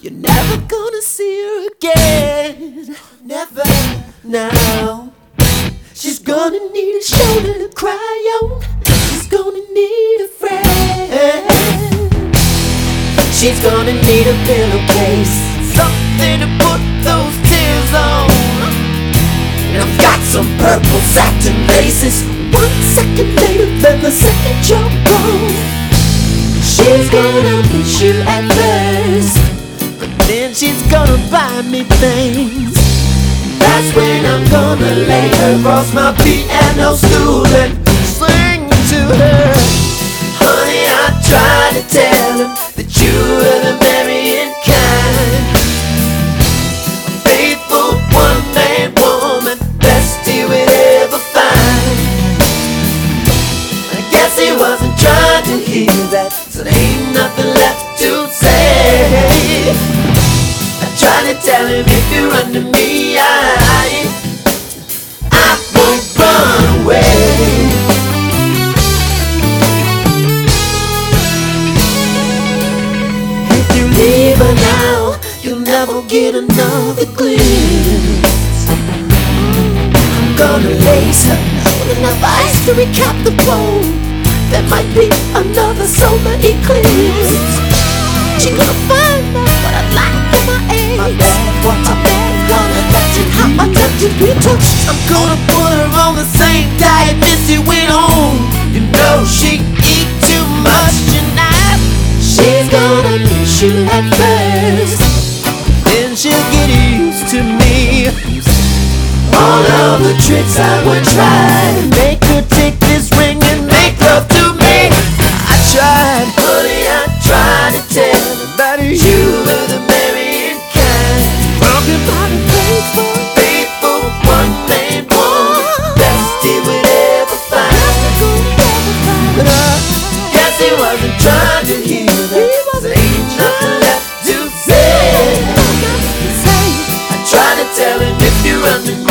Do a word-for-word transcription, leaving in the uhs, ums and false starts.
You're never gonna see her again. Never, now. She's gonna need a shoulder to cry on. She's gonna need a friend. She's gonna need a pillowcase, something to put those tears on. And I've got some purple satin laces. One second later, then the second you're gone. She's gonna miss you at first, but then she's gonna buy me things. That's when I'm gonna lay her across my piano stool and sing to her. Honey, I tried to tell him that you were the marrying kind, a faithful one-man woman, best he would ever find. I guess he wasn't trying to hear that, so there ain't nothing left to say. I tried to tell him, if you run to me, I, I won't run away. If you leave her now, you'll never get another glimpse. I'm gonna lace her with enough ice to recap the bone. There might be another solar eclipse. She's gonna find out what I like in my eggs. My bad, what my bad, gonna touch it, how I touch it, we touch. I'm gonna put her on the same diet Missy went on. You know she eat too much tonight. She's gonna miss you at first, then she'll get used to me. All of the tricks I would try to make her take this ring and make love to me. I tried, honey, I tried to tell her that you were the marrying kind. Talking about a faithful, faithful one-man woman, best he would ever find. But I guess he wasn't trying to hear that. There ain't nothing left to say. I tried to tell him, if you run to me,